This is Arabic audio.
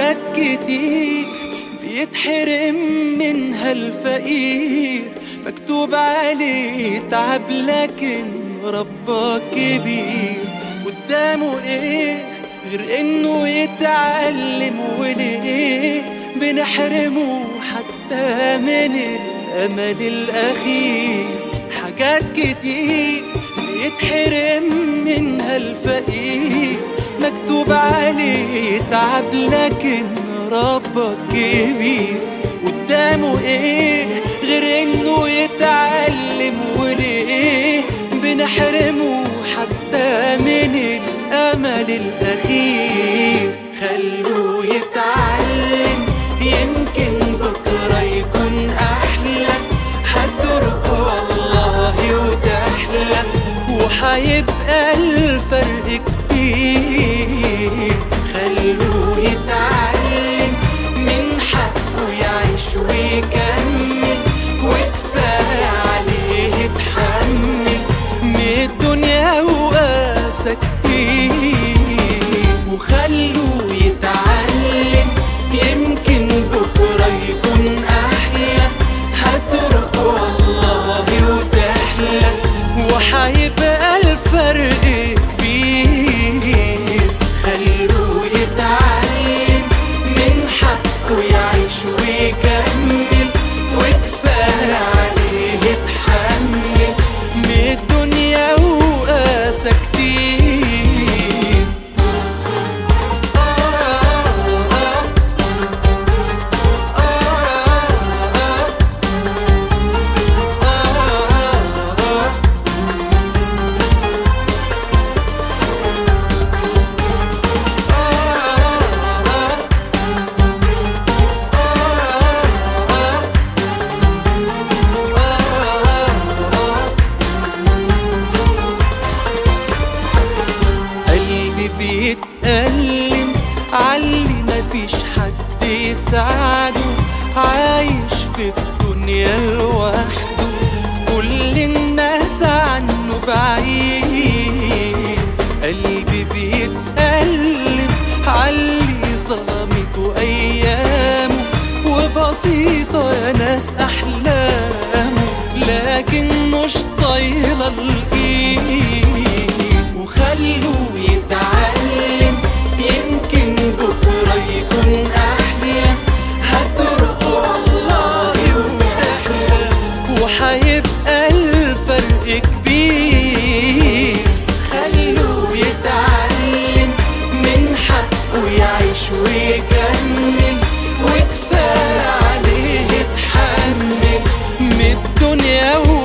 حاجات كتير بيتحرم منها الفقير، مكتوب عليه تعب لكن ربك كبير. قدامه ايه غير انه يتعلم؟ وليه بنحرمه حتى من الامل الاخير؟ حاجات كتير بيتحرم منها الفقير، مكتوب عليه تعب لكن ربك كبير. قدامه ايه غير انه يتعلم؟ وليه بنحرمه حتى من الامل الاخير؟ خلوه يتعلم يمكن بكره يكون احلى، هتروق والله وتحلى وحيبقى الفرق كبير. خلوه يتعلم من حقه يعيش ويكمل، وكفاية عليه يتحمل من الدنيا وقاسى كتير. وخلوه يتعلم يمكن بكرة يكون أحلى، هتروق والله وتحلى وحيبقى الفرق كبير. خلوه يتعلم من حقه يعيش ويكمل، وكفاية عليه يتحمل من الدنيا وقاسى كتير. بيتألم عاللي مفيش حد يساعده، عايش في الدنيا لوحده، كل الناس عنه بعيد. قلبي بيتألم عاللي ظلمته أيامه، وبسيطة يا ناس أحلامه، لكن مش طايلة الإيد. وخلوه يتعلم يمكن بكرة يكون أحلى، هتروق والله وتحلى وحيبقى الفرق كبير. خلوه يتعلم من حقه يعيش ويكمل، وكفاية عليه يتحمل من الدنيا